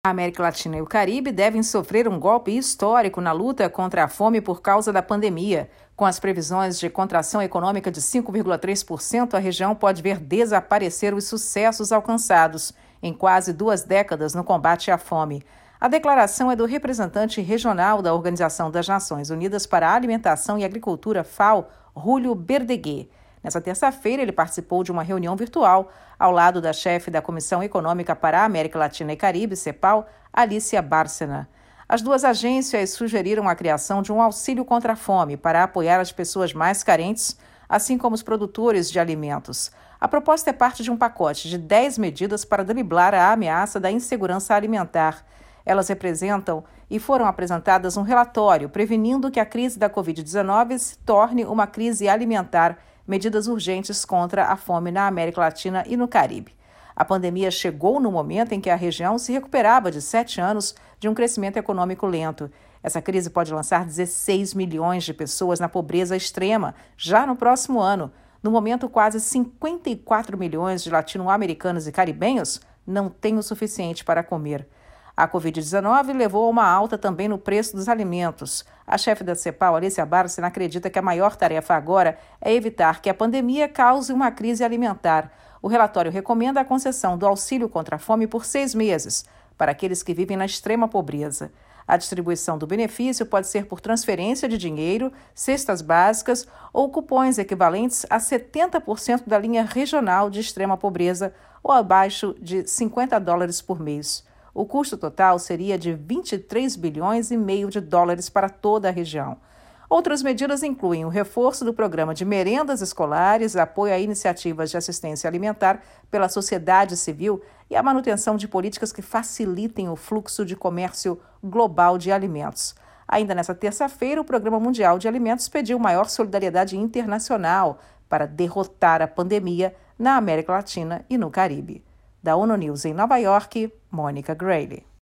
A América Latina e o Caribe devem sofrer um golpe histórico na luta contra a fome por causa da pandemia. Com as previsões de contração econômica de 5,3%, a região pode ver desaparecer os sucessos alcançados em quase 2 décadas no combate à fome. A declaração é do representante regional da Organização das Nações Unidas para a Alimentação e Agricultura, FAO, Julio Verdeguer. Nessa terça-feira, ele participou de uma reunião virtual ao lado da chefe da Comissão Econômica para a América Latina e Caribe, CEPAL, Alicia Bárcena. As duas agências sugeriram a criação de um auxílio contra a fome para apoiar as pessoas mais carentes, assim como os produtores de alimentos. A proposta é parte de um pacote de 10 medidas para driblar a ameaça da insegurança alimentar. Elas representam e foram apresentadas um relatório prevenindo que a crise da Covid-19 se torne uma crise alimentar, medidas urgentes contra a fome na América Latina e no Caribe. A pandemia chegou no momento em que a região se recuperava de 7 anos de um crescimento econômico lento. Essa crise pode lançar 16 milhões de pessoas na pobreza extrema já no próximo ano. No momento, quase 54 milhões de latino-americanos e caribenhos não têm o suficiente para comer. A Covid-19 levou a uma alta também no preço dos alimentos. A chefe da CEPAL, Alicia Bárcena, acredita que a maior tarefa agora é evitar que a pandemia cause uma crise alimentar. O relatório recomenda a concessão do auxílio contra a fome por 6 meses para aqueles que vivem na extrema pobreza. A distribuição do benefício pode ser por transferência de dinheiro, cestas básicas ou cupons equivalentes a 70% da linha regional de extrema pobreza ou abaixo de $50 por mês. O custo total seria de 23 bilhões e meio de dólares para toda a região. Outras medidas incluem o reforço do programa de merendas escolares, apoio a iniciativas de assistência alimentar pela sociedade civil e a manutenção de políticas que facilitem o fluxo de comércio global de alimentos. Ainda nesta terça-feira, o Programa Mundial de Alimentos pediu maior solidariedade internacional para derrotar a pandemia na América Latina e no Caribe. Da ONU News em Nova York, Mônica Grayle.